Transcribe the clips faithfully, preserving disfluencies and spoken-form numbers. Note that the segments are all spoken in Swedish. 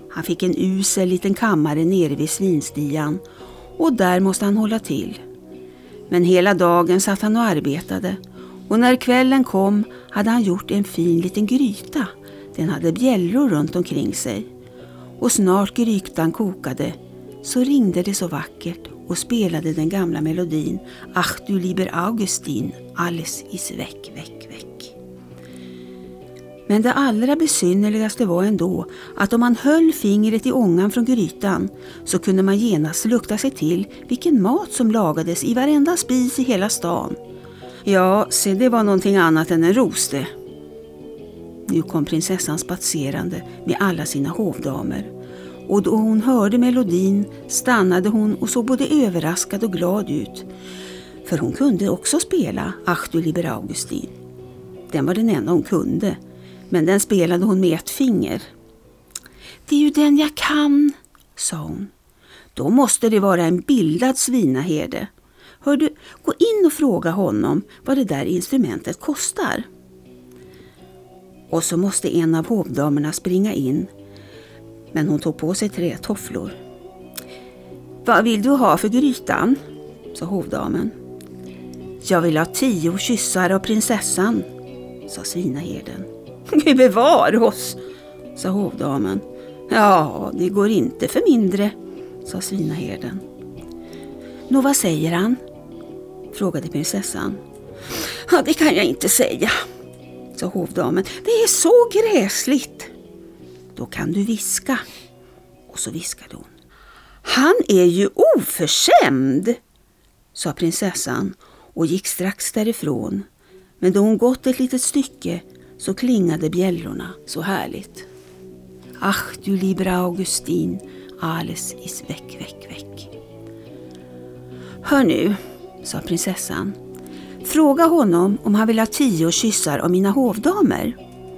Han fick en usel liten kammare nere vid svinstian och där måste han hålla till. Men hela dagen satt han och arbetade och när kvällen kom hade han gjort en fin liten gryta. Den hade bjällror runt omkring sig. Och snart grytan kokade så ringde det så vackert och spelade den gamla melodin Ach du lieber Augustin, alles ist weg, weg, weg. Men det allra besynnerligaste var ändå att om man höll fingret i ångan från grytan så kunde man genast lukta sig till vilken mat som lagades i varenda spis i hela stan. Ja, se det var någonting annat än en roste. Nu kom prinsessan spatserande med alla sina hovdamer. Och då hon hörde melodin stannade hon och såg både överraskad och glad ut. För hon kunde också spela Ach du lieber Augustin. Den var den enda hon kunde, men den spelade hon med ett finger. Det är ju den jag kan, sa hon. Då måste det vara en bildad svinaherde. Hör du, gå in och fråga honom vad det där instrumentet kostar. Och så måste en av hovdamerna springa in. Men hon tog på sig tre tofflor. Vad vill du ha för grytan? Sa hovdamen. Jag vill ha tio kyssar av prinsessan, sa svinaherden. Gud bevar oss, sa hovdamen. Ja, det går inte för mindre, sa svinaherden. Nå, vad säger han? Frågade prinsessan. Ja, det kan jag inte säga, sa hovdamen. Det är så gräsligt. Då kan du viska. Och så viskade hon. Han är ju oförskämd, sa prinsessan och gick strax därifrån. Men då hon gått ett litet stycke så klingade bjällrorna så härligt. Ach du lieber Augustin, alles ist weg, weg, weg. Hör nu, sa prinsessan. Fråga honom om han vill ha tio kyssar av mina hovdamer.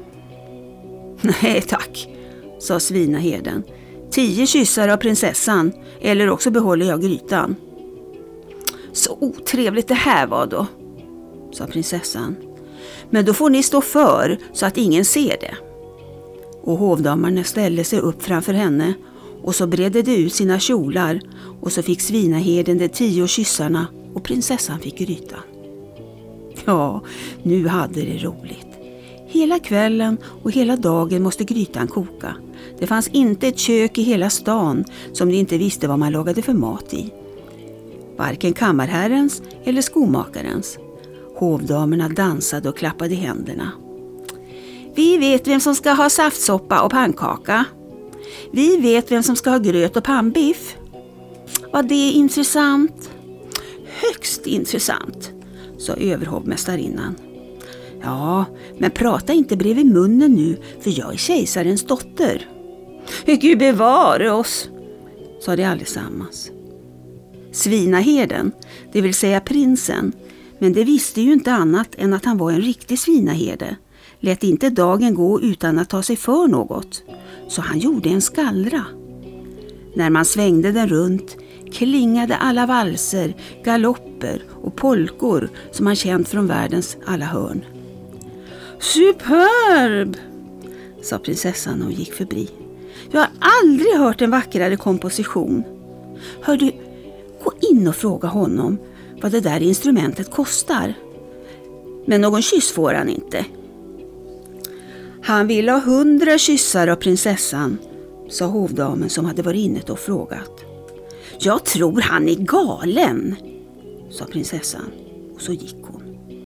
Nej tack, sa svinaherden. Tio kyssar av prinsessan eller också behåller jag grytan. Så otrevligt det här var då, sa prinsessan. Men då får ni stå för så att ingen ser det. Och hovdamarna ställde sig upp framför henne och så bredde de ut sina kjolar och så fick svinaherden de tio kyssarna och prinsessan fick grytan. Ja, nu hade det roligt. Hela kvällen och hela dagen måste grytan koka. Det fanns inte ett kök i hela stan som de inte visste vad man lagade för mat i. Varken kammarherrens eller skomakarens. Hovdamerna dansade och klappade i händerna. Vi vet vem som ska ha saftsoppa och pannkaka. Vi vet vem som ska ha gröt och pannbiff. Var det intressant? Högst intressant, sa överhovmästarinnan. Ja, men prata inte bredvid munnen nu, för jag är kejsarens dotter. Gud bevare oss, sa de allesammans. Svinaherden, det vill säga prinsen, men det visste ju inte annat än att han var en riktig svinaherde. Lät inte dagen gå utan att ta sig för något, så han gjorde en skallra. När man svängde den runt klingade alla valser, galopper och polkor som man känt från världens alla hörn. Superb, sa prinsessan och gick förbi. Jag har aldrig hört en vackrare komposition. Hör du, gå in och fråga honom vad det där instrumentet kostar. Men någon kyss får han inte. Han vill ha hundra kyssar av prinsessan, sa hovdamen som hade varit inne och frågat. Jag tror han är galen, sa prinsessan och så gick hon.